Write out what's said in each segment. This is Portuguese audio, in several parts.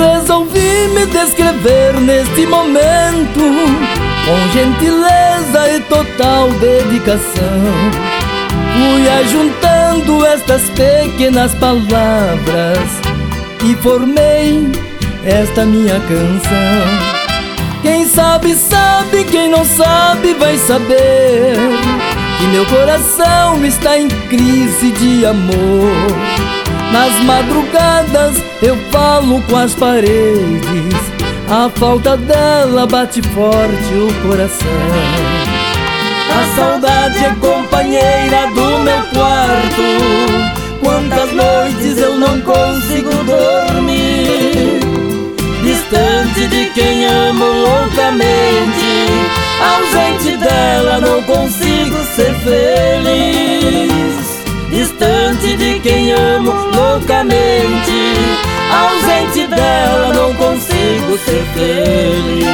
Resolvi me descrever neste momento, com gentileza e total dedicação. Fui ajuntando estas pequenas palavras e formei esta minha canção. Quem sabe, sabe, quem não sabe vai saber que meu coração está em crise de amor. Nas madrugadas eu falo com as paredes, a falta dela bate forte o coração. A saudade é companheira do meu quarto, quantas noites eu não consigo dormir. Distante de quem amo loucamente, ausente dela não consigo ser feliz. Distante de quem amo loucamente, ausente dela não consigo ser feliz.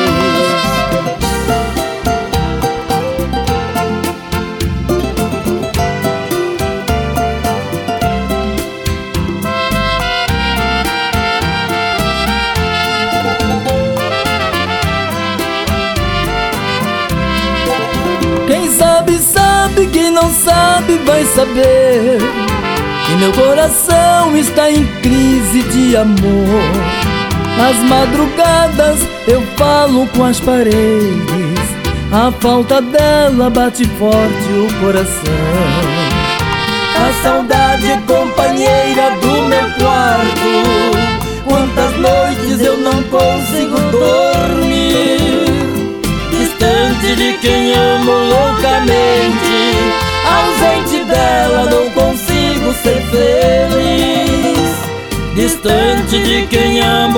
Quem sabe, sabe, quem não sabe vai saber que meu coração está em crise de amor. Nas madrugadas eu falo com as paredes, a falta dela bate forte o coração. A saudade é companheira do meu quarto, quantas noites eu não consigo dormir. Distante de quem amo loucamente, ausente dela não consigo ser feliz. Distante de quem amo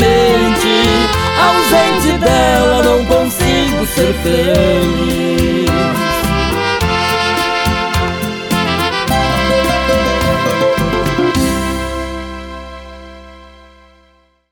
loucamente, ausente dela não consigo ser feliz.